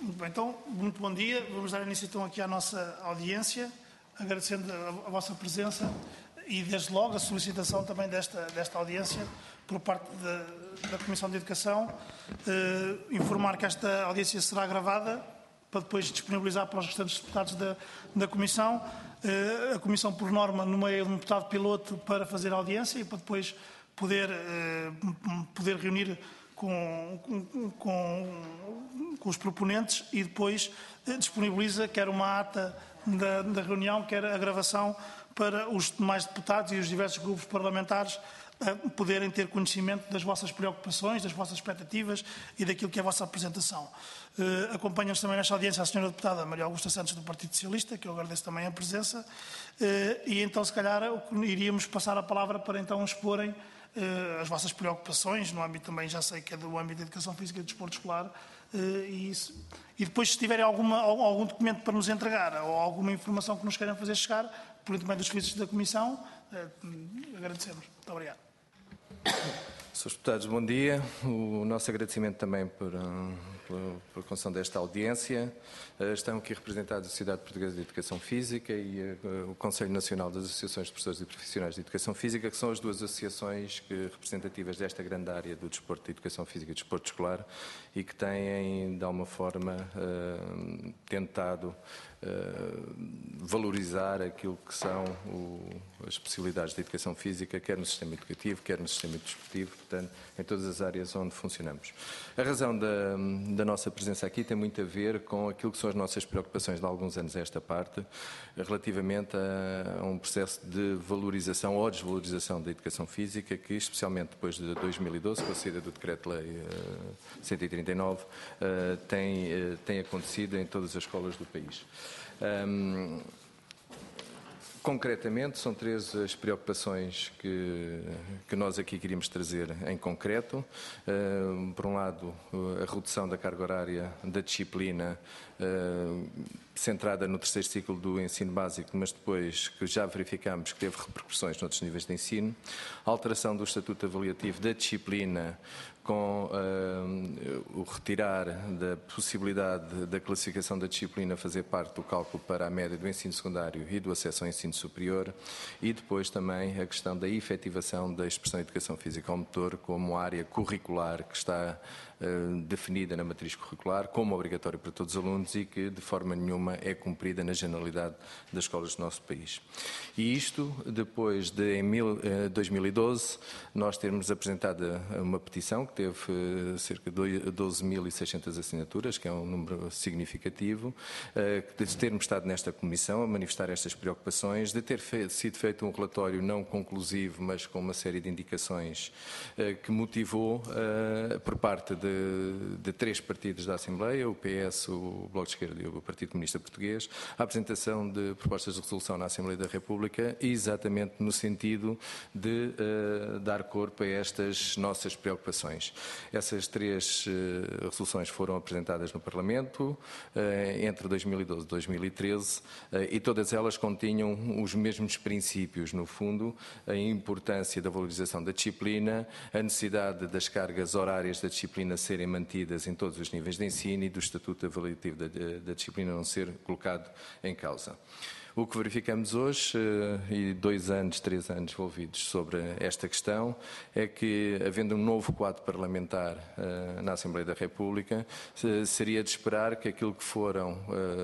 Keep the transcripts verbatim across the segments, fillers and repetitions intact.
Muito bem, então, muito bom dia. Vamos dar início então aqui à nossa audiência, agradecendo a, a vossa presença e, desde logo, a solicitação também desta, desta audiência por parte da, da Comissão de Educação. Eh, informar que esta audiência será gravada para depois disponibilizar para os restantes deputados da, da Comissão. Eh, a Comissão, por norma, nomeia um deputado piloto para fazer a audiência e para depois poder, eh, poder reunir Com, com, com, com os proponentes e depois disponibiliza quer uma ata da, da reunião, quer a gravação para os demais deputados e os diversos grupos parlamentares poderem ter conhecimento das vossas preocupações, das vossas expectativas e daquilo que é a vossa apresentação. Uh, Acompanha-nos também nesta audiência a senhora deputada Maria Augusta Santos do Partido Socialista, que eu agradeço também a presença, uh, e então se calhar iríamos passar a palavra para então exporem Uh, as vossas preocupações, no âmbito também, já sei que é do âmbito da Educação Física e do Desporto Escolar, uh, e, isso, e depois se tiverem alguma, algum documento para nos entregar ou alguma informação que nos queiram fazer chegar, por intermédio dos serviços da Comissão, uh, agradecemos. Muito obrigado. senhores Deputados, bom dia. O nosso agradecimento também por, por, por concessão desta audiência. Estão aqui representados a Sociedade Portuguesa de Educação Física e o Conselho Nacional das Associações de Professores e Profissionais de Educação Física, que são as duas associações que, representativas desta grande área do desporto de Educação Física e desporto escolar e que têm, de alguma forma, uh, tentado Uh, valorizar aquilo que são o, as especialidades de educação física, quer no sistema educativo, quer no sistema desportivo, portanto, em todas as áreas onde funcionamos. A razão da, da nossa presença aqui tem muito a ver com aquilo que são as nossas preocupações de alguns anos a esta parte, relativamente a, a um processo de valorização ou desvalorização da educação física, que, especialmente depois de dois mil e doze, com a saída do Decreto-Lei uh, cento e trinta e nove, uh, tem, uh, tem acontecido em todas as escolas do país. Um, concretamente, são três as preocupações que, que nós aqui queríamos trazer em concreto. Um, por um lado, a redução da carga horária da disciplina uh, centrada no terceiro ciclo do ensino básico, mas depois que já verificamos que teve repercussões noutros níveis de ensino. A alteração do estatuto avaliativo da disciplina com uh, o retirar da possibilidade da classificação da disciplina fazer parte do cálculo para a média do ensino secundário e do acesso ao ensino superior, e depois também a questão da efetivação da expressão Educação Física ao Motor como área curricular que está uh, definida na matriz curricular como obrigatória para todos os alunos e que de forma nenhuma é cumprida na generalidade das escolas do nosso país. E isto depois de em mil, uh, dois mil e doze nós termos apresentado uma petição que teve uh, cerca de doze mil e seiscentas assinaturas, que é um número significativo, uh, de termos estado nesta comissão a manifestar estas preocupações, de ter fe sido feito um relatório não conclusivo, mas com uma série de indicações uh, que motivou, uh, por parte de, de três partidos da Assembleia, o P S, o Bloco de Esquerda e o Partido Comunista Português, a apresentação de propostas de resolução na Assembleia da República, exatamente no sentido de uh, dar corpo a estas nossas preocupações. Essas três uh, resoluções foram apresentadas no Parlamento uh, entre dois mil e doze e dois mil e treze uh, e todas elas continham os mesmos princípios, no fundo, a importância da valorização da disciplina, a necessidade das cargas horárias da disciplina serem mantidas em todos os níveis de ensino e do estatuto avaliativo da, da disciplina não ser colocado em causa. O que verificamos hoje, e dois anos, três anos envolvidos sobre esta questão, é que, havendo um novo quadro parlamentar uh, na Assembleia da República, uh, seria de esperar que aquilo que foram,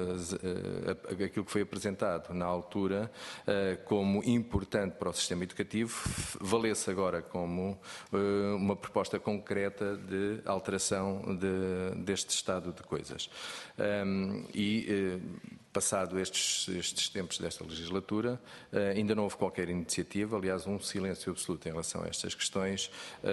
uh, uh, aquilo que foi apresentado na altura uh, como importante para o sistema educativo, valesse agora como uh, uma proposta concreta de alteração de, deste estado de coisas. Um, e uh, Passado estes, estes tempos desta legislatura, ainda não houve qualquer iniciativa, aliás, um silêncio absoluto em relação a estas questões,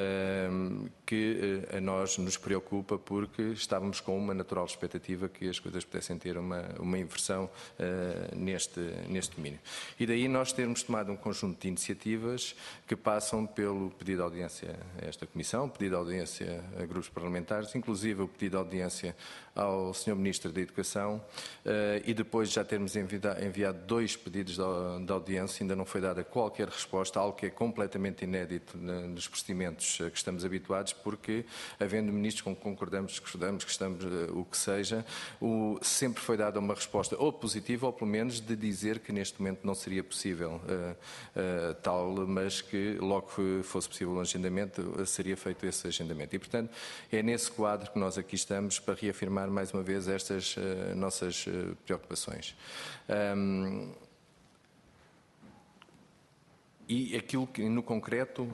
que a nós nos preocupa porque estávamos com uma natural expectativa que as coisas pudessem ter uma, uma inversão neste, neste domínio. E daí nós termos tomado um conjunto de iniciativas que passam pelo pedido de audiência a esta Comissão, pedido de audiência a grupos parlamentares, inclusive o pedido de audiência ao senhor Ministro da Educação e depois depois de já termos enviado dois pedidos de audiência, ainda não foi dada qualquer resposta, algo que é completamente inédito nos procedimentos que estamos habituados, porque, havendo ministros com que concordamos, discordamos, que estamos, o que seja, o, sempre foi dada uma resposta ou positiva, ou pelo menos de dizer que neste momento não seria possível uh, uh, tal, mas que logo que fosse possível o agendamento, uh, seria feito esse agendamento. E, portanto, é nesse quadro que nós aqui estamos para reafirmar mais uma vez estas uh, nossas uh, preocupações. Um, E aquilo que, no concreto,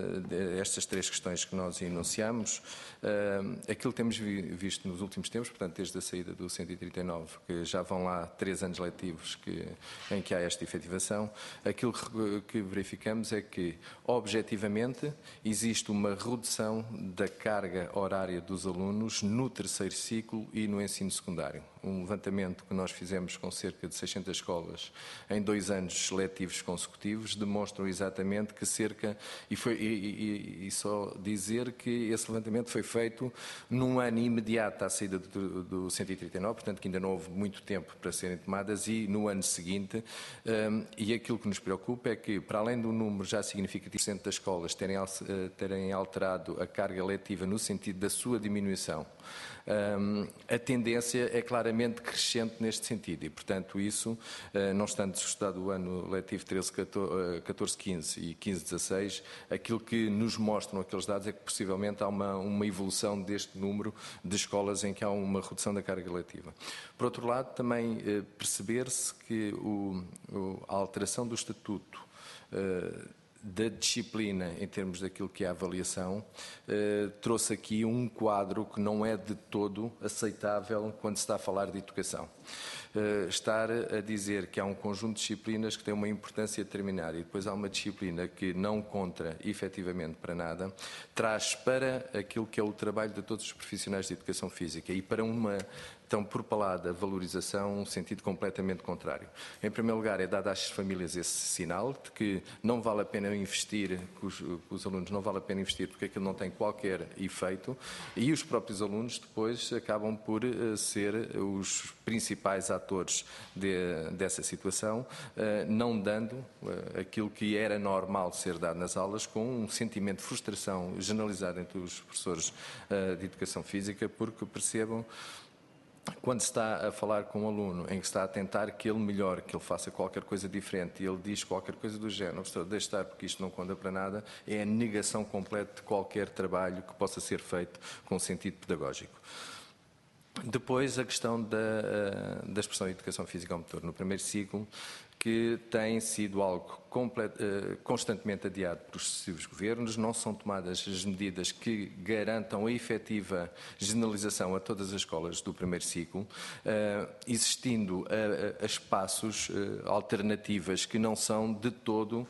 estas três questões que nós enunciamos, aquilo que temos visto nos últimos tempos, portanto, desde a saída do cento e trinta e nove, que já vão lá três anos letivos que, em que há esta efetivação, aquilo que verificamos é que, objetivamente, existe uma redução da carga horária dos alunos no terceiro ciclo e no ensino secundário. Um levantamento que nós fizemos com cerca de seiscentas escolas em dois anos letivos consecutivos demonstra exatamente que cerca, e, foi, e, e, e só dizer que esse levantamento foi feito num ano imediato à saída do, do cento e trinta e nove, portanto que ainda não houve muito tempo para serem tomadas, e no ano seguinte, um, e aquilo que nos preocupa é que, para além do número já significativo das escolas terem, terem alterado a carga letiva no sentido da sua diminuição, um, a tendência é claramente crescente neste sentido, e portanto isso, uh, não estando estudado o ano letivo treze, catorze, quinze e quinze, dezasseis, aquilo que nos mostram aqueles dados é que possivelmente há uma, uma evolução deste número de escolas em que há uma redução da carga letiva. Por outro lado, também uh, perceber-se que o, o, a alteração do estatuto uh, da disciplina em termos daquilo que é a avaliação, eh, trouxe aqui um quadro que não é de todo aceitável quando se está a falar de educação. Uh, estar a dizer que há um conjunto de disciplinas que tem uma importância determinada e depois há uma disciplina que não conta efetivamente para nada, traz para aquilo que é o trabalho de todos os profissionais de educação física e para uma tão propalada valorização um sentido completamente contrário. Em primeiro lugar, é dado às famílias esse sinal de que não vale a pena investir, que os, que os alunos não vale a pena investir porque aquilo não tem qualquer efeito, e os próprios alunos depois acabam por uh, ser os principais atores de, dessa situação, uh, não dando uh, aquilo que era normal ser dado nas aulas, com um sentimento de frustração generalizado entre os professores uh, de educação física, porque percebam, quando se está a falar com um aluno em que está a tentar que ele melhore, que ele faça qualquer coisa diferente e ele diz qualquer coisa do género, professor, deixe estar porque isto não conta para nada, é a negação completa de qualquer trabalho que possa ser feito com sentido pedagógico. Depois, a questão da, da expressão de educação física ao motor no primeiro ciclo, que tem sido algo complet, constantemente adiado por sucessivos governos, não são tomadas as medidas que garantam a efetiva generalização a todas as escolas do primeiro ciclo, existindo a, a espaços, alternativas que não são de todo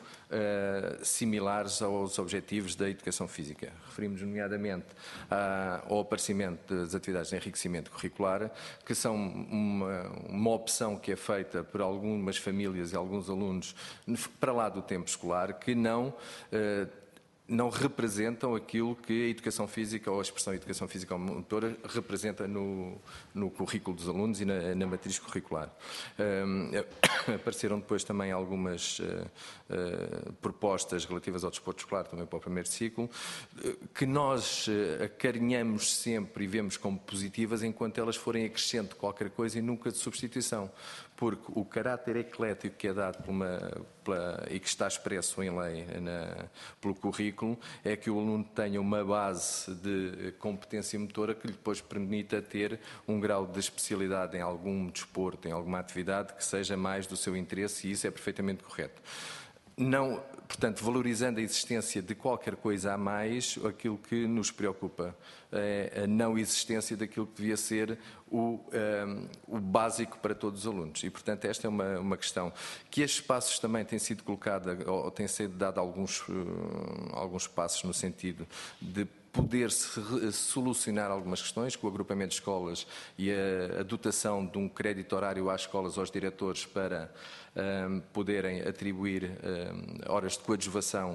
similares aos objetivos da educação física. Referimos nomeadamente ao aparecimento das atividades de enriquecimento curricular, que são uma, uma opção que é feita por algumas famílias e alguns alunos para lá do tempo escolar, que não, eh, não representam aquilo que a educação física ou a expressão educação física motora representa no, no currículo dos alunos e na, na matriz curricular. Um, apareceram depois também algumas uh, uh, propostas relativas ao desporto escolar, também para o primeiro ciclo, que nós uh, acarinhamos sempre e vemos como positivas enquanto elas forem acrescento de qualquer coisa e nunca de substituição. Porque o caráter eclético que é dado por uma, pela, e que está expresso em lei na, pelo currículo é que o aluno tenha uma base de competência motora que lhe depois permita ter um grau de especialidade em algum desporto, em alguma atividade que seja mais do seu interesse, e isso é perfeitamente correto. Não, portanto, valorizando a existência de qualquer coisa a mais, aquilo que nos preocupa é a não existência daquilo que devia ser o, um, o básico para todos os alunos. E, portanto, esta é uma, uma questão que estes passos também têm sido colocados, ou têm sido dado alguns, uh, alguns passos no sentido de poder-se solucionar algumas questões, com o agrupamento de escolas e a, a dotação de um crédito horário às escolas, aos diretores, para um, poderem atribuir um, horas de coadjuvação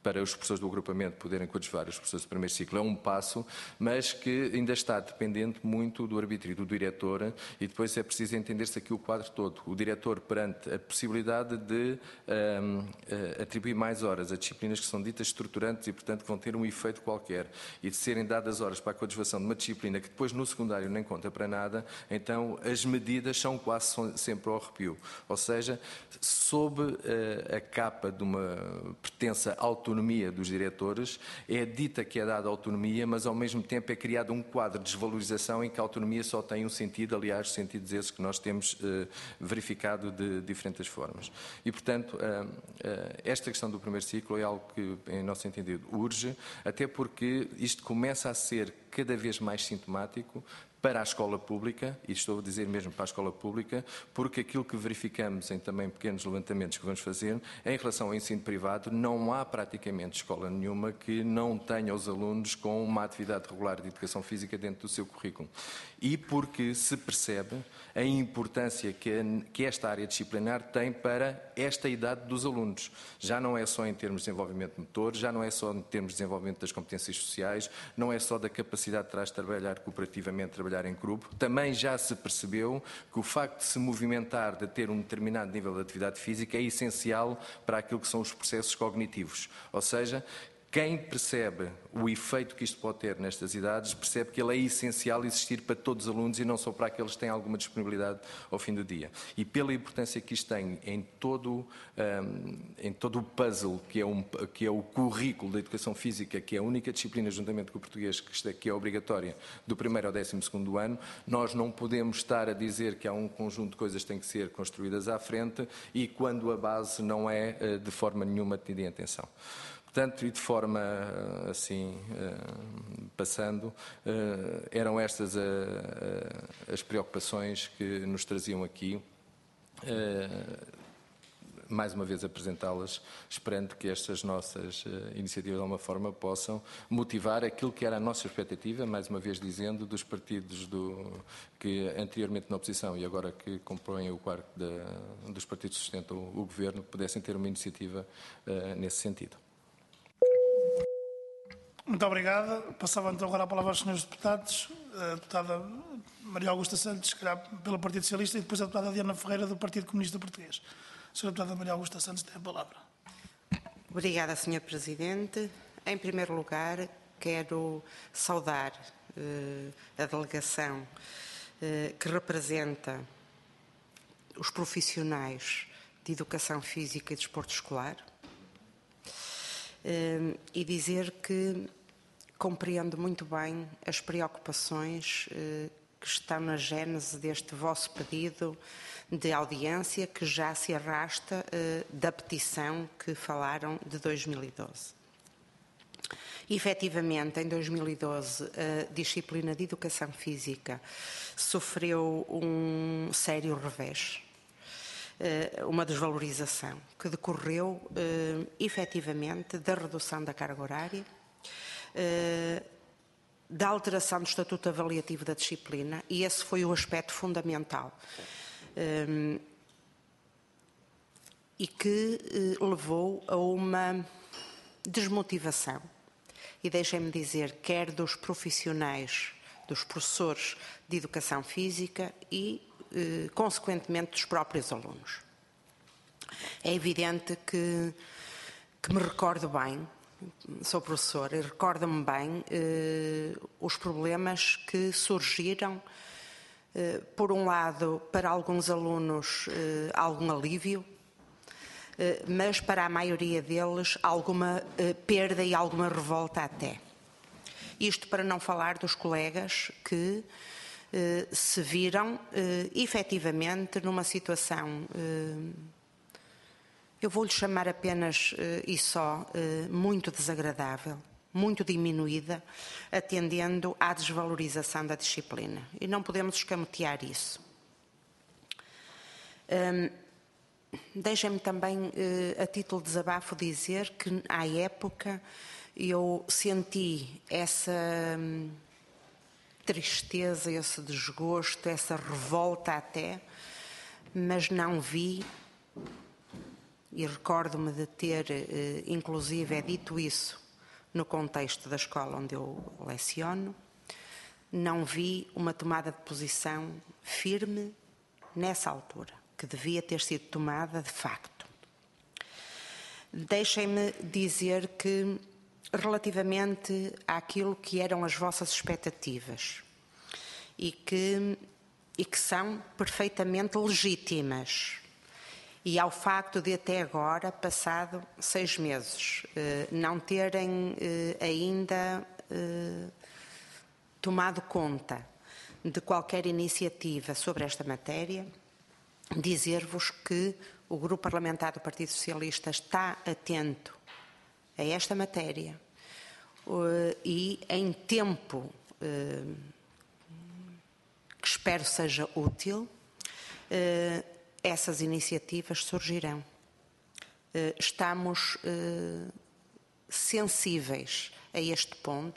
para os professores do agrupamento poderem coadjuvar os professores do primeiro ciclo é um passo, mas que ainda está dependente muito do arbítrio do diretor, e depois é preciso entender-se aqui o quadro todo. O diretor, perante a possibilidade de um, atribuir mais horas a disciplinas que são ditas estruturantes e, portanto, que vão ter um efeito qualquer, e de serem dadas horas para a coadjuvação de uma disciplina que depois no secundário nem conta para nada, então as medidas são quase sempre ao arrepio. Ou seja, sob uh, a capa de uma pertença autonomia dos diretores, é dita que é dada autonomia, mas ao mesmo tempo é criado um quadro de desvalorização em que a autonomia só tem um sentido, aliás, sentidos esses que nós temos uh, verificado de diferentes formas. E, portanto, uh, uh, esta questão do primeiro ciclo é algo que, em nosso entendido, urge, até porque isto começa a ser cada vez mais sintomático para a escola pública, e estou a dizer mesmo para a escola pública, porque aquilo que verificamos em também pequenos levantamentos que vamos fazer, em relação ao ensino privado, não há praticamente escola nenhuma que não tenha os alunos com uma atividade regular de educação física dentro do seu currículo. E porque se percebe a importância que esta área disciplinar tem para esta idade dos alunos. Já não é só em termos de desenvolvimento motor, já não é só em termos de desenvolvimento das competências sociais, não é só da capacidade de trás de trabalhar cooperativamente, trabalhar em grupo. Também já se percebeu que o facto de se movimentar, de ter um determinado nível de atividade física, é essencial para aquilo que são os processos cognitivos. Ou seja, quem percebe o efeito que isto pode ter nestas idades, percebe que ele é essencial existir para todos os alunos e não só para aqueles que têm alguma disponibilidade ao fim do dia. E pela importância que isto tem em todo, um, em todo o puzzle, que é, um, que é o currículo da educação física, que é a única disciplina, juntamente com o português, que, que é obrigatória do primeiro ao décimo segundo ano, nós não podemos estar a dizer que há um conjunto de coisas que têm que ser construídas à frente e quando a base não é de forma nenhuma tida em atenção. Portanto, e de forma assim, passando, eram estas as preocupações que nos traziam aqui. Mais uma vez apresentá-las, esperando que estas nossas iniciativas de alguma forma possam motivar aquilo que era a nossa expectativa, mais uma vez dizendo, dos partidos do, que anteriormente na oposição e agora que compõem o quarto de, dos partidos que sustentam o governo, que pudessem ter uma iniciativa uh, nesse sentido. Muito obrigado. Passava então agora a palavra aos senhores deputados. A deputada Maria Augusta Santos, se calhar pelo Partido Socialista, e depois a deputada Diana Ferreira, do Partido Comunista Português. A senhora deputada Maria Augusta Santos tem a palavra. Obrigada, senhor Presidente. Em primeiro lugar, quero saudar eh, a delegação eh, que representa os profissionais de Educação Física e Desporto Escolar, Uh, e dizer que compreendo muito bem as preocupações uh, que estão na gênese deste vosso pedido de audiência, que já se arrasta uh, da petição que falaram de dois mil e doze. E, efetivamente, em dois mil e doze, a disciplina de Educação Física sofreu um sério revés. Uma desvalorização que decorreu eh, efetivamente da redução da carga horária, eh, da alteração do estatuto avaliativo da disciplina, e esse foi o aspecto fundamental eh, e que eh, levou a uma desmotivação. E deixem-me dizer, quer dos profissionais, dos professores de Educação Física e Eh, consequentemente dos próprios alunos. É evidente que, que me recordo bem, sou professora, e recordo-me bem eh, os problemas que surgiram, eh, por um lado, para alguns alunos, eh, algum alívio, eh, mas para a maioria deles, alguma eh, perda e alguma revolta até. Isto para não falar dos colegas que Uh, se viram uh, efetivamente numa situação, uh, eu vou-lhe chamar apenas uh, e só, uh, muito desagradável, muito diminuída, atendendo à desvalorização da disciplina. E não podemos escamotear isso. Um, Deixem-me também, uh, a título de desabafo, dizer que, à época, eu senti essa Um, tristeza, esse desgosto, essa revolta até, mas não vi e recordo-me de ter, inclusive, é dito isso no contexto da escola onde eu leciono, não vi uma tomada de posição firme nessa altura, que devia ter sido tomada de facto. Deixem-me dizer que, relativamente àquilo que eram as vossas expectativas e que, e que são perfeitamente legítimas, e ao facto de até agora, passado seis meses, não terem ainda tomado conta de qualquer iniciativa sobre esta matéria, dizer-vos que o Grupo Parlamentar do Partido Socialista está atento a esta matéria e, em tempo que espero seja útil, essas iniciativas surgirão. Estamos sensíveis a este ponto,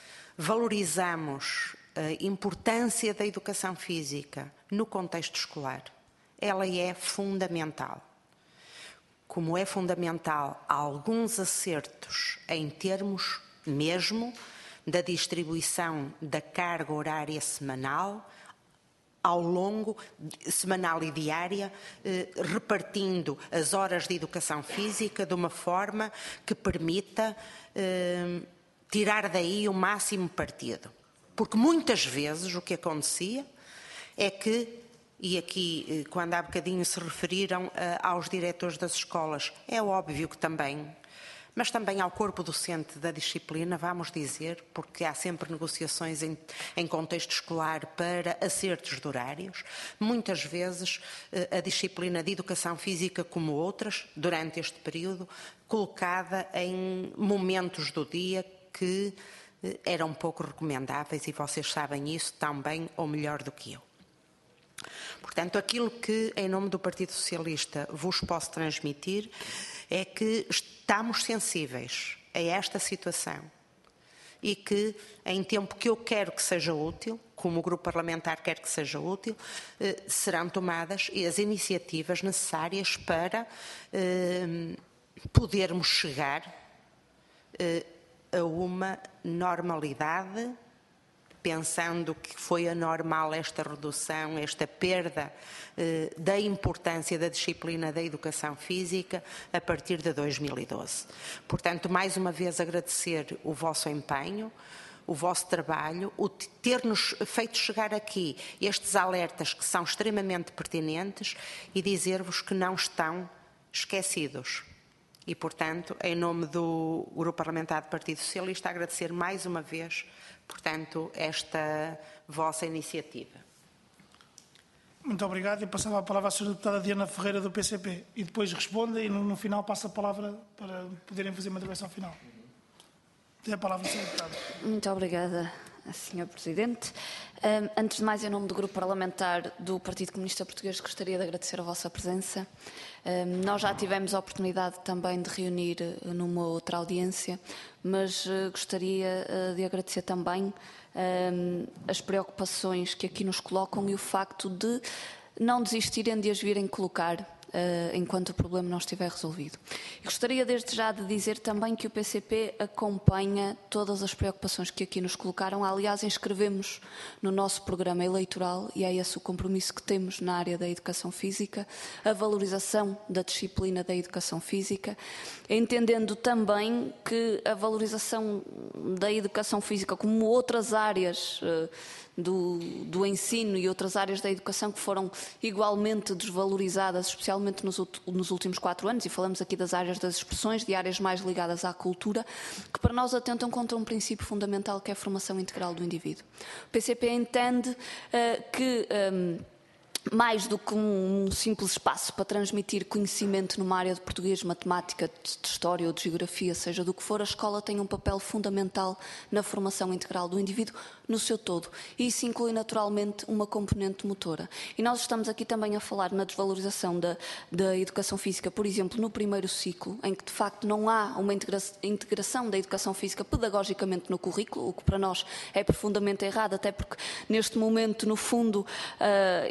valorizamos a importância da educação física no contexto escolar. Ela é fundamental. Como é fundamental alguns acertos em termos mesmo da distribuição da carga horária semanal, ao longo, semanal e diária, eh, repartindo as horas de educação física de uma forma que permita eh, tirar daí o máximo partido. Porque muitas vezes o que acontecia é que, e aqui quando há bocadinho se referiram eh, aos diretores das escolas, é óbvio que também, mas também ao corpo docente da disciplina, vamos dizer, porque há sempre negociações em, em contexto escolar para acertos de horários. Muitas vezes a disciplina de educação física, como outras, durante este período, colocada em momentos do dia que eram pouco recomendáveis, e vocês sabem isso tão bem ou melhor do que eu. Portanto, aquilo que, em nome do Partido Socialista, vos posso transmitir é que estamos sensíveis a esta situação e que, em tempo que eu quero que seja útil, como o Grupo Parlamentar quer que seja útil, eh, serão tomadas as iniciativas necessárias para eh, podermos chegar eh, a uma normalidade, pensando que foi anormal esta redução, esta perda eh, da importância da disciplina da educação física a partir de dois mil e doze. Portanto, mais uma vez agradecer o vosso empenho, o vosso trabalho, o ter-nos feito chegar aqui estes alertas que são extremamente pertinentes e dizer-vos que não estão esquecidos. E, portanto, em nome do Grupo Parlamentar do Partido Socialista, agradecer mais uma vez, portanto, esta vossa iniciativa. Muito obrigado. E passava a palavra à senhora Deputada Diana Ferreira, do P C P. E depois responde e no, no final passa a palavra para poderem fazer uma intervenção final. Tem a palavra, senhora Deputada. Muito obrigada, senhor Presidente. Um, antes de mais, em nome do Grupo Parlamentar do Partido Comunista Português, gostaria de agradecer a vossa presença. Um, nós já tivemos a oportunidade também de reunir numa outra audiência, mas uh, gostaria uh, de agradecer também um, as preocupações que aqui nos colocam e o facto de não desistirem de as virem colocar uh, enquanto o problema não estiver resolvido. E gostaria desde já de dizer também que o P C P acompanha todas as preocupações que aqui nos colocaram. Aliás, inscrevemos no nosso programa eleitoral, e é esse o compromisso que temos na área da educação física, a valorização da disciplina da educação física, entendendo também que a valorização da educação física, como outras áreas uh, Do, do ensino e outras áreas da educação que foram igualmente desvalorizadas, especialmente nos, nos últimos quatro anos, e falamos aqui das áreas das expressões, de áreas mais ligadas à cultura, que para nós atentam contra um princípio fundamental que é a formação integral do indivíduo. O P C P entende uh, que... Um, mais do que um simples espaço para transmitir conhecimento numa área de português, matemática, de história ou de geografia, seja do que for, a escola tem um papel fundamental na formação integral do indivíduo no seu todo. E isso inclui naturalmente uma componente motora. E nós estamos aqui também a falar na desvalorização da, da educação física, por exemplo, no primeiro ciclo, em que de facto não há uma integra integração da educação física pedagogicamente no currículo, o que para nós é profundamente errado, até porque neste momento, no fundo, uh, e com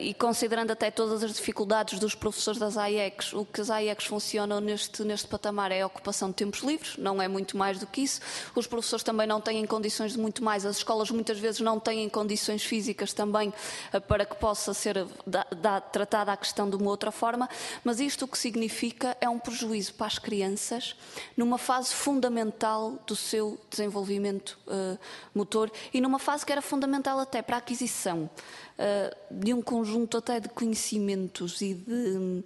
considerando até todas as dificuldades dos professores das A I E Cs, o que as A I E Cs funcionam neste, neste patamar é a ocupação de tempos livres, não é muito mais do que isso. Os professores também não têm condições de muito mais, as escolas muitas vezes não têm condições físicas também para que possa ser da, da, tratada a questão de uma outra forma, mas isto o que significa é um prejuízo para as crianças numa fase fundamental do seu desenvolvimento uh, motor e numa fase que era fundamental até para a aquisição uh, de um conjunto até de conhecimentos e de, uh,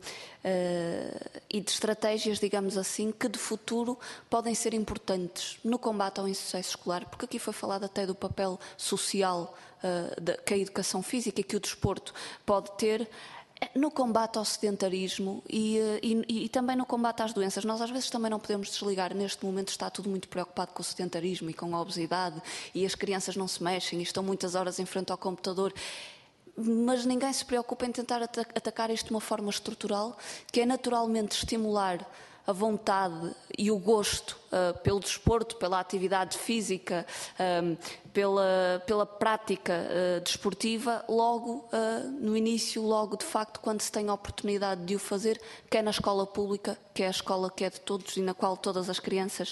e de estratégias, digamos assim, que de futuro podem ser importantes no combate ao insucesso escolar, porque aqui foi falado até do papel social uh, de, que a educação física e que o desporto pode ter no combate ao sedentarismo e, e, e também no combate às doenças. Nós às vezes também não podemos desligar, neste momento está tudo muito preocupado com o sedentarismo e com a obesidade e as crianças não se mexem e estão muitas horas em frente ao computador, mas ninguém se preocupa em tentar atacar isto de uma forma estrutural, que é naturalmente estimular a vontade e o gosto uh, pelo desporto, pela atividade física, um, pela, pela prática uh, desportiva, logo uh, no início, logo de facto, quando se tem a oportunidade de o fazer, quer na escola pública, que é a escola que é de todos e na qual todas as crianças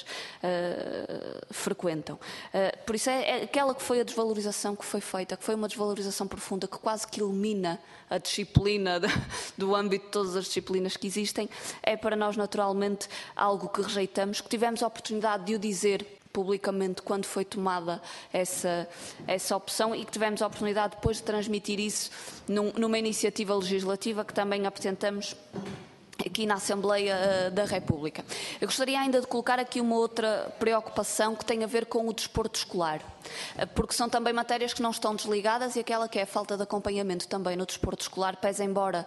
uh, frequentam. Uh, por isso é, é aquela que foi a desvalorização que foi feita, que foi uma desvalorização profunda, que quase que elimina a disciplina de, do âmbito de todas as disciplinas que existem, é para nós naturalmente algo que rejeitamos, que tivemos a oportunidade de o dizer publicamente quando foi tomada essa, essa opção e que tivemos a oportunidade depois de transmitir isso num, numa iniciativa legislativa que também apresentamos aqui na Assembleia da República. Eu gostaria ainda de colocar aqui uma outra preocupação que tem a ver com o desporto escolar, porque são também matérias que não estão desligadas e aquela que é a falta de acompanhamento também no desporto escolar, pese embora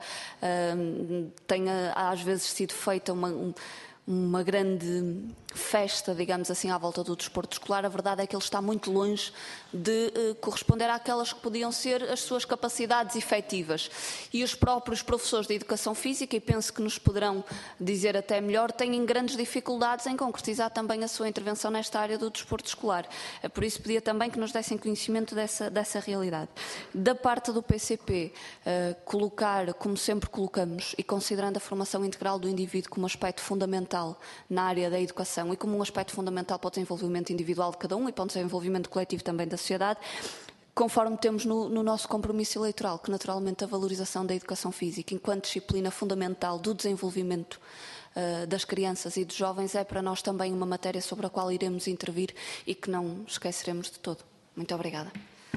uh, tenha às vezes sido feita uma... Um, uma grande festa, digamos assim, à volta do desporto escolar, a verdade é que ele está muito longe de eh, corresponder àquelas que podiam ser as suas capacidades efetivas. E os próprios professores de educação física, e penso que nos poderão dizer até melhor, têm grandes dificuldades em concretizar também a sua intervenção nesta área do desporto escolar. Por isso pedia também que nos dessem conhecimento dessa, dessa realidade. Da parte do P C P, eh, colocar, como sempre colocamos, e considerando a formação integral do indivíduo como aspecto fundamental na área da educação e como um aspecto fundamental para o desenvolvimento individual de cada um e para o desenvolvimento coletivo também da sociedade, conforme temos no, no nosso compromisso eleitoral, que naturalmente a valorização da educação física enquanto disciplina fundamental do desenvolvimento uh, das crianças e dos jovens é para nós também uma matéria sobre a qual iremos intervir e que não esqueceremos de todo. Muito obrigada.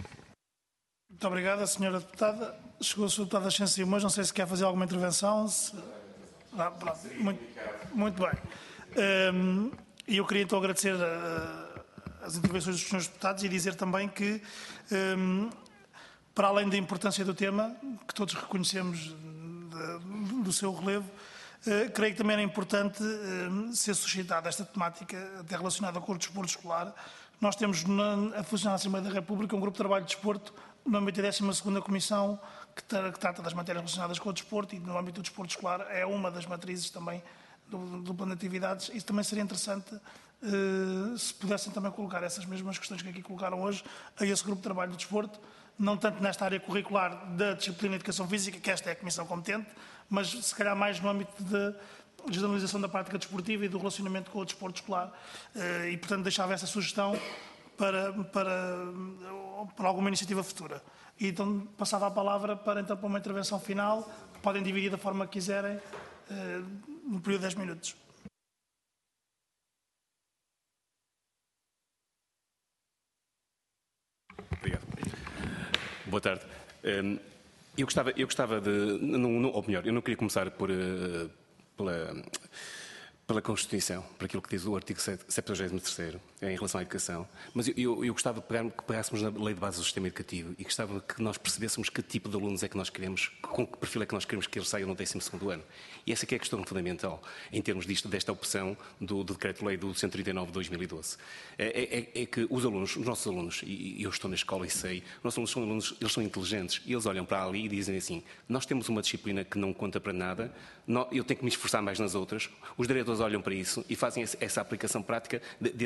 Muito obrigada, senhora Deputada. Chegou a senhora Deputada Ascenso Simões, não sei se quer fazer alguma intervenção. Se... Ah, pronto. Muito, muito bem. E um, eu queria então agradecer uh, as intervenções dos senhores deputados e dizer também que, um, para além da importância do tema, que todos reconhecemos de, do seu relevo, uh, creio que também era importante uh, ser suscitada esta temática até relacionada com o desporto escolar. Nós temos na, a funcionar na Assembleia da República um grupo de trabalho de desporto no âmbito da décima segunda Comissão que, tra que trata das matérias relacionadas com o desporto e no âmbito do desporto escolar é uma das matrizes também do, do plano de atividades. Isso também seria interessante uh, se pudessem também colocar essas mesmas questões que aqui colocaram hoje a esse grupo de trabalho do desporto, não tanto nesta área curricular da disciplina de educação física, que esta é a Comissão competente, mas se calhar mais no âmbito de generalização da prática desportiva e do relacionamento com o desporto escolar. Uh, e, portanto, deixava essa sugestão para, para, para alguma iniciativa futura. E então passava a palavra para, então, para uma intervenção final, que podem dividir da forma que quiserem, uh, no período de dez minutos. Obrigado. Boa tarde. Eu gostava, eu gostava de... Não, não, ou melhor, eu não queria começar por, pela... pela Constituição, por aquilo que diz o artigo setenta e três em relação à educação, mas eu, eu, eu gostava de pegar, que pegássemos na lei de base do sistema educativo e gostava que nós percebêssemos que tipo de alunos é que nós queremos, com que perfil é que nós queremos que eles saiam no décimo segundo ano. E essa que é a questão fundamental, em termos disto, desta opção do, do Decreto-Lei do cento e trinta e nove de dois mil e doze. É, é, é que os alunos, os nossos alunos, e eu estou na escola e sei, os nossos alunos são alunos, eles são inteligentes, e eles olham para ali e dizem assim, nós temos uma disciplina que não conta para nada, eu tenho que me esforçar mais nas outras, os diretores olham para isso e fazem essa aplicação prática dessa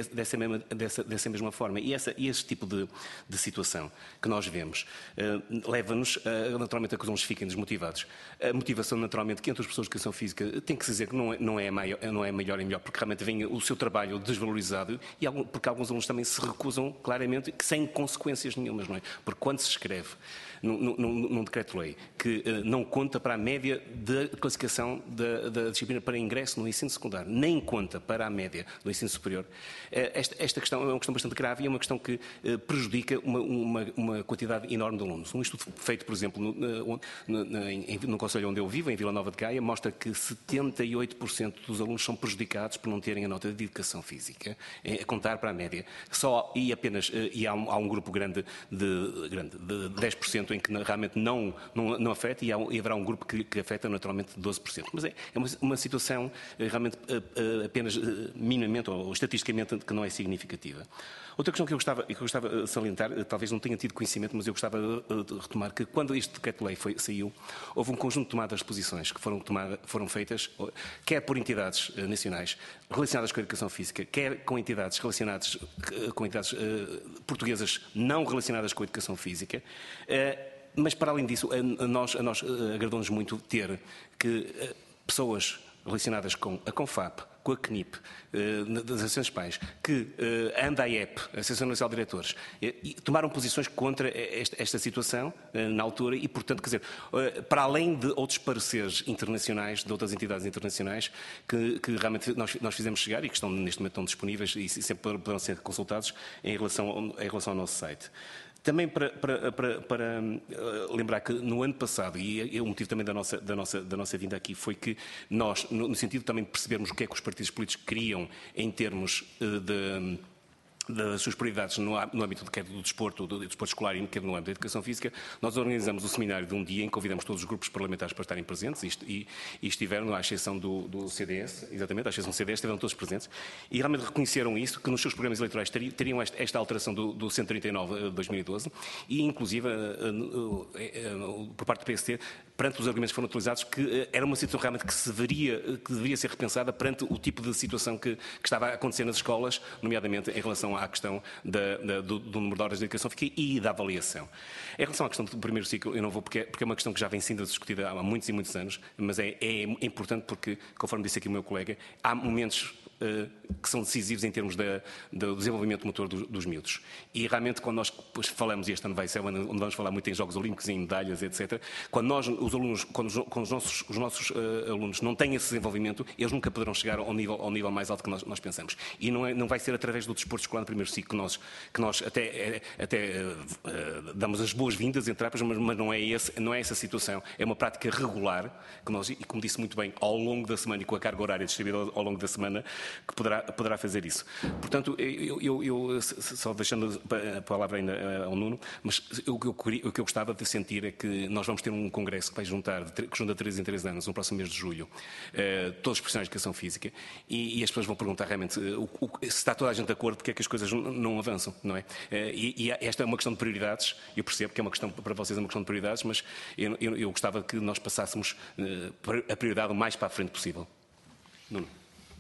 mesma, dessa, dessa mesma forma. E, essa, e esse tipo de, de situação que nós vemos uh, leva-nos, uh, naturalmente, a que os alunos fiquem desmotivados. A motivação, naturalmente, que entre as pessoas de educação física tem que se dizer que não é, não é, maior, não é melhor e melhor, porque realmente vem o seu trabalho desvalorizado e algum, porque alguns alunos também se recusam, claramente, sem consequências nenhumas, não é? Porque quando se escreve num, num, num decreto-lei que uh, não conta para a média de classificação da, da disciplina para ingresso no ensino secundário, nem conta para a média do ensino superior, uh, esta, esta questão é uma questão bastante grave e é uma questão que uh, prejudica uma, uma, uma quantidade enorme de alunos. Um estudo feito, por exemplo, no, no, no, em, no concelho onde eu vivo, em Vila Nova de Gaia, mostra que setenta e oito por cento dos alunos são prejudicados por não terem a nota de educação física, a contar para a média. Só, e apenas e há, um, há um grupo grande de, grande de dez por cento em que realmente não, não, não afeta e, há, e haverá um grupo que, que afeta naturalmente doze por cento. Mas é, é uma, uma situação realmente apenas minimamente ou estatisticamente que não é significativa. Outra questão que eu gostava, que eu gostava de salientar, talvez não tenha tido conhecimento, mas eu gostava de retomar que quando este decreto-lei saiu, houve um conjunto de tomadas de posições que foram, tomada, foram feitas, quer por entidades nacionais relacionadas com a educação física, quer com entidades relacionadas com entidades uh, portuguesas não relacionadas com a educação física. Uh, mas, para além disso, a, a nós, a nós uh, agradou-nos muito ter que uh, pessoas relacionadas com a CONFAP, com a C N I P, das Associações de Pais, que a ANDAEP, a Associação Nacional de Diretores, tomaram posições contra esta, esta situação na altura e, portanto, quer dizer, para além de outros pareceres internacionais, de outras entidades internacionais, que, que realmente nós, nós fizemos chegar e que estão, neste momento estão disponíveis e sempre poderão ser consultados em relação ao, em relação ao nosso site. Também para, para, para, para lembrar que no ano passado, e o motivo também da nossa, da, nossa, da nossa vinda aqui foi que nós, no, no sentido também de percebermos o que é que os partidos políticos queriam em termos de... das suas prioridades no, no âmbito do, do desporto, do, do desporto escolar e no âmbito da educação física, nós organizamos o seminário de um dia em que convidamos todos os grupos parlamentares para estarem presentes e, e, e estiveram, à exceção do, do C D S, exatamente, à exceção do C D S, estiveram todos presentes e realmente reconheceram isso, que nos seus programas eleitorais teriam, teriam esta, esta alteração do, do cento e trinta e nove de dois mil e doze e, inclusive, uh, uh, uh, por parte do P S T, perante os argumentos que foram utilizados, que uh, era uma situação realmente que, se deveria, que deveria ser repensada perante o tipo de situação que, que estava a acontecer nas escolas, nomeadamente em relação à questão da, da, do, do número de horas de educação física e da avaliação. Em relação à questão do primeiro ciclo, eu não vou porque é, porque é uma questão que já vem sendo discutida há muitos e muitos anos, mas é, é, é importante porque, conforme disse aqui o meu colega, há momentos Uh, que são decisivos em termos da, do desenvolvimento motor do, dos miúdos. E realmente, quando nós depois falamos, e este ano vai ser onde vamos falar muito em Jogos Olímpicos, em medalhas, etcétera, quando nós, os alunos, quando os, quando os nossos, os nossos uh, alunos não têm esse desenvolvimento, eles nunca poderão chegar ao nível, ao nível mais alto que nós, nós pensamos. E não, é, não vai ser através do desporto escolar no primeiro ciclo que nós, que nós até, até uh, uh, damos as boas-vindas, entre aspas, mas, mas não, é esse, não é essa situação. É uma prática regular, que nós, e como disse muito bem, ao longo da semana e com a carga horária distribuída ao, ao longo da semana, que poderá, poderá fazer isso. Portanto, eu, eu, eu só deixando a palavra ainda ao Nuno, mas o que, eu, o que eu gostava de sentir é que nós vamos ter um congresso que vai juntar, que junta três em três anos, no próximo mês de julho, eh, todos os profissionais de educação física, e, e as pessoas vão perguntar realmente o, o, se está toda a gente de acordo, porque é que as coisas não, não avançam, não é? Eh, e, e esta é uma questão de prioridades, eu percebo que é uma questão, para vocês é uma questão de prioridades, mas eu, eu, eu gostava que nós passássemos eh, a prioridade o mais para a frente possível. Nuno.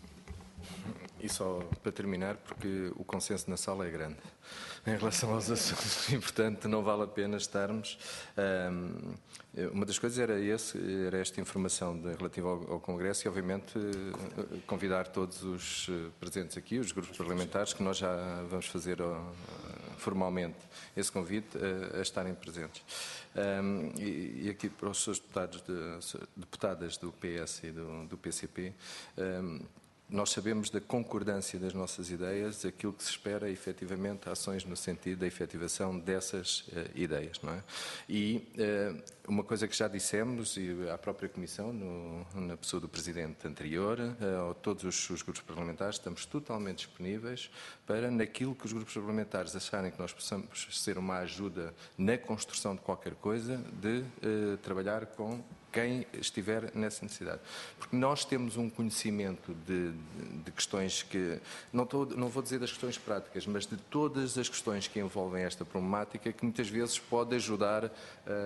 E só para terminar, porque o consenso na sala é grande em relação aos assuntos e, portanto, não vale a pena estarmos. Um, uma das coisas era, esse, era esta informação de, relativa ao, ao Congresso e, obviamente, convidar todos os presentes aqui, os grupos parlamentares, que nós já vamos fazer uh, formalmente esse convite a, a estarem presentes. Um, e, e aqui para os seus deputados de, deputadas do P S e do, do P C P, um, nós sabemos da concordância das nossas ideias, aquilo que se espera é, efetivamente, ações no sentido da efetivação dessas uh, ideias, não é? E uh, uma coisa que já dissemos, e à própria Comissão, no, na pessoa do Presidente anterior, uh, a todos os, os grupos parlamentares, estamos totalmente disponíveis para, naquilo que os grupos parlamentares acharem que nós possamos ser uma ajuda na construção de qualquer coisa, de uh, trabalhar com quem estiver nessa necessidade. Porque nós temos um conhecimento de, de, de questões que, não, tô, não vou dizer das questões práticas, mas de todas as questões que envolvem esta problemática, que muitas vezes pode ajudar uh,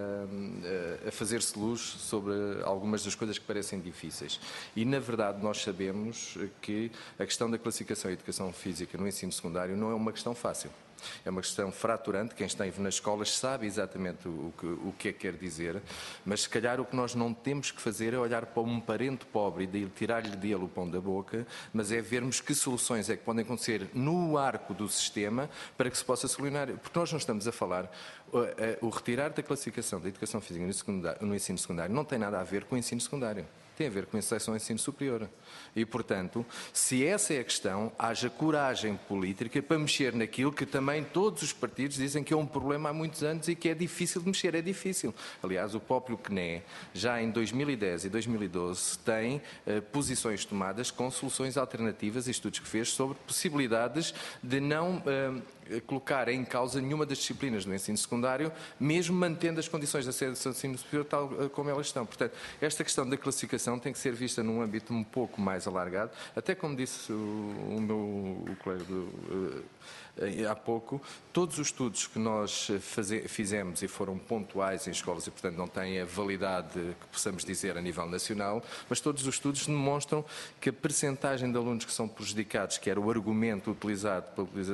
a fazer-se luz sobre algumas das coisas que parecem difíceis. E, na verdade, nós sabemos que a questão da classificação e educação física no ensino secundário não é uma questão fácil. É uma questão fraturante, quem esteve nas escolas sabe exatamente o que, o que é que quer dizer, mas se calhar o que nós não temos que fazer é olhar para um parente pobre e tirar-lhe dele o pão da boca, mas é vermos que soluções é que podem acontecer no arco do sistema para que se possa solucionar. Porque nós não estamos a falar, o, o retirar da classificação da educação física no, secundário, no ensino secundário não tem nada a ver com o ensino secundário. Tem a ver com a acesso ao ensino superior. E, portanto, se essa é a questão, haja coragem política para mexer naquilo que também todos os partidos dizem que é um problema há muitos anos e que é difícil de mexer. É difícil. Aliás, o próprio C N E, já em dois mil e dez e dois mil e doze, tem uh, posições tomadas com soluções alternativas e estudos que fez sobre possibilidades de não uh, colocar em causa nenhuma das disciplinas do ensino secundário, mesmo mantendo as condições de acesso ao ensino superior tal uh, como elas estão. Portanto, esta questão da classificação tem que ser vista num âmbito um pouco mais alargado, até como disse o, o meu o colega do, uh, há pouco, todos os estudos que nós faze, fizemos e foram pontuais em escolas e, portanto, não têm a validade que possamos dizer a nível nacional, mas todos os estudos demonstram que a percentagem de alunos que são prejudicados, que era o argumento utilizado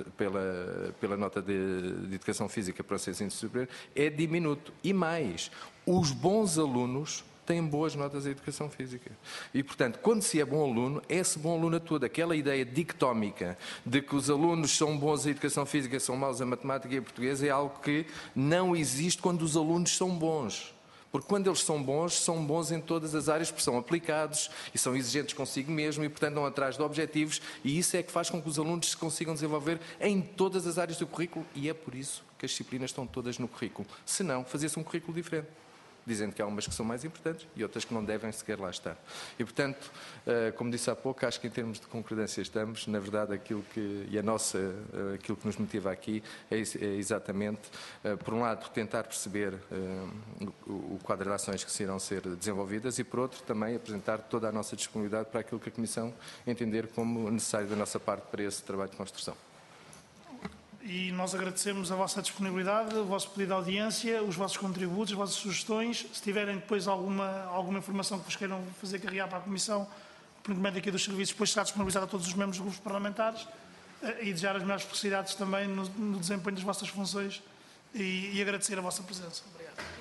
pela, pela nota de, de educação física para o ensino superior, é diminuto. E mais, os bons alunos têm boas notas em educação física. E, portanto, quando se é bom aluno, esse bom aluno todo, aquela ideia dicotómica de que os alunos são bons em educação física, são maus em matemática e em português, é algo que não existe quando os alunos são bons. Porque quando eles são bons, são bons em todas as áreas, porque são aplicados e são exigentes consigo mesmo e, portanto, vão atrás de objetivos, e isso é que faz com que os alunos se consigam desenvolver em todas as áreas do currículo, e é por isso que as disciplinas estão todas no currículo. Se não, fazia-se um currículo diferente, dizendo que há umas que são mais importantes e outras que não devem sequer lá estar. E, portanto, como disse há pouco, acho que em termos de concordância estamos, na verdade, aquilo que, e a nossa, aquilo que nos motiva aqui é exatamente, por um lado, tentar perceber o quadro de ações que irão ser desenvolvidas e, por outro, também apresentar toda a nossa disponibilidade para aquilo que a Comissão entender como necessário da nossa parte para esse trabalho de construção. E nós agradecemos a vossa disponibilidade, o vosso pedido de audiência, os vossos contributos, as vossas sugestões. Se tiverem depois alguma, alguma informação que vos queiram fazer carregar para a Comissão, por intermédio aqui dos serviços, depois será disponibilizada a todos os membros dos grupos parlamentares, e desejar as melhores felicidades também no, no desempenho das vossas funções e, e agradecer a vossa presença. Obrigado.